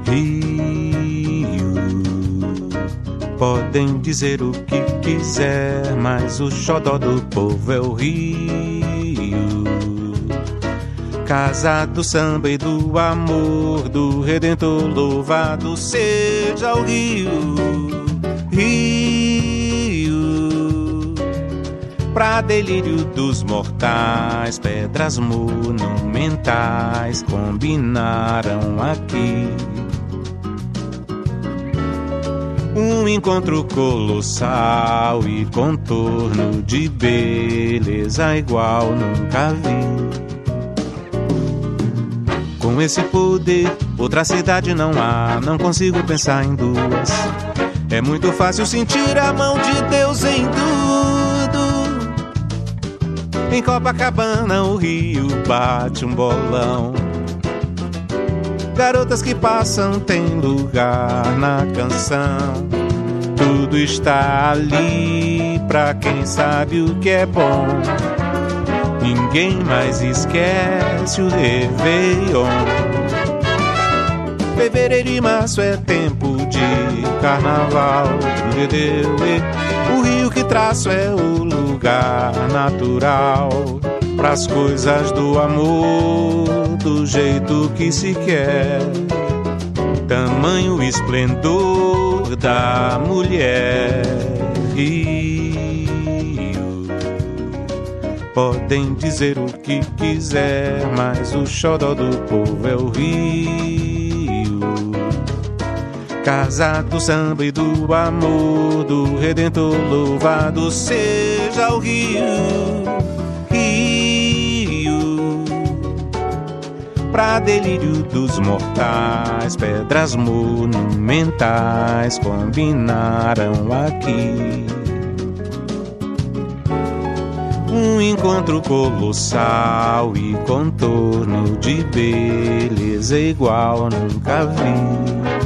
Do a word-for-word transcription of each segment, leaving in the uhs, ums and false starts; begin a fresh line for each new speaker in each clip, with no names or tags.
Rio. Podem dizer o que quiser, mas o xodó do povo é o Rio. Casa do samba e do amor, do Redentor, louvado seja o Rio. Rio, pra delírio dos mortais, pedras monumentais combinaram aqui. Um encontro colossal e contorno de beleza igual nunca vi. Com esse poder, outra cidade não há, não consigo pensar em duas. É muito fácil sentir a mão de Deus em tudo. Em Copacabana o rio bate um bolão. Garotas que passam têm lugar na canção. Tudo está ali pra quem sabe o que é bom. Ninguém mais esquece o Réveillon. Fevereiro e março é tempo de carnaval. O rio que traço é o lugar natural pras coisas do amor, do jeito que se quer. Tamanho esplendor da mulher. Podem dizer o que quiser, mas o xodó do povo é o Rio. Casa do samba e do amor, do Redentor, louvado seja o Rio. Rio, pra delírio dos mortais, pedras monumentais combinaram aqui. Um encontro colossal e contorno de beleza igual nunca vi.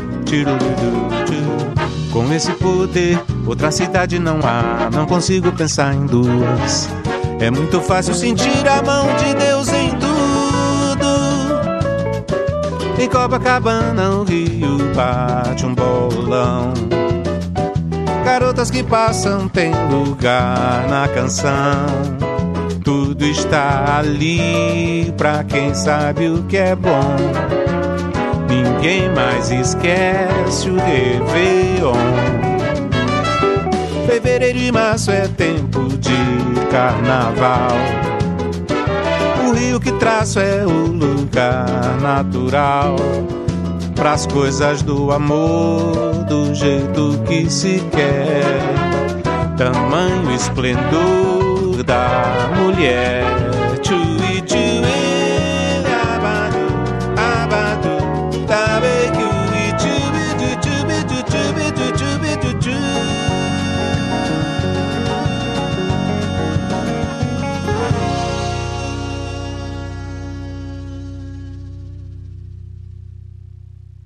Com esse poder, outra cidade não há, não consigo pensar em duas. É muito fácil sentir a mão de Deus em tudo. Em Copacabana o rio bate um bolão. Garotas que passam têm lugar na canção. Tudo está ali pra quem sabe o que é bom. Ninguém mais esquece o Réveillon. Fevereiro e março é tempo de carnaval. O rio que traço é o lugar natural pras coisas do amor, do jeito que se quer. Tamanho esplendor da mulher.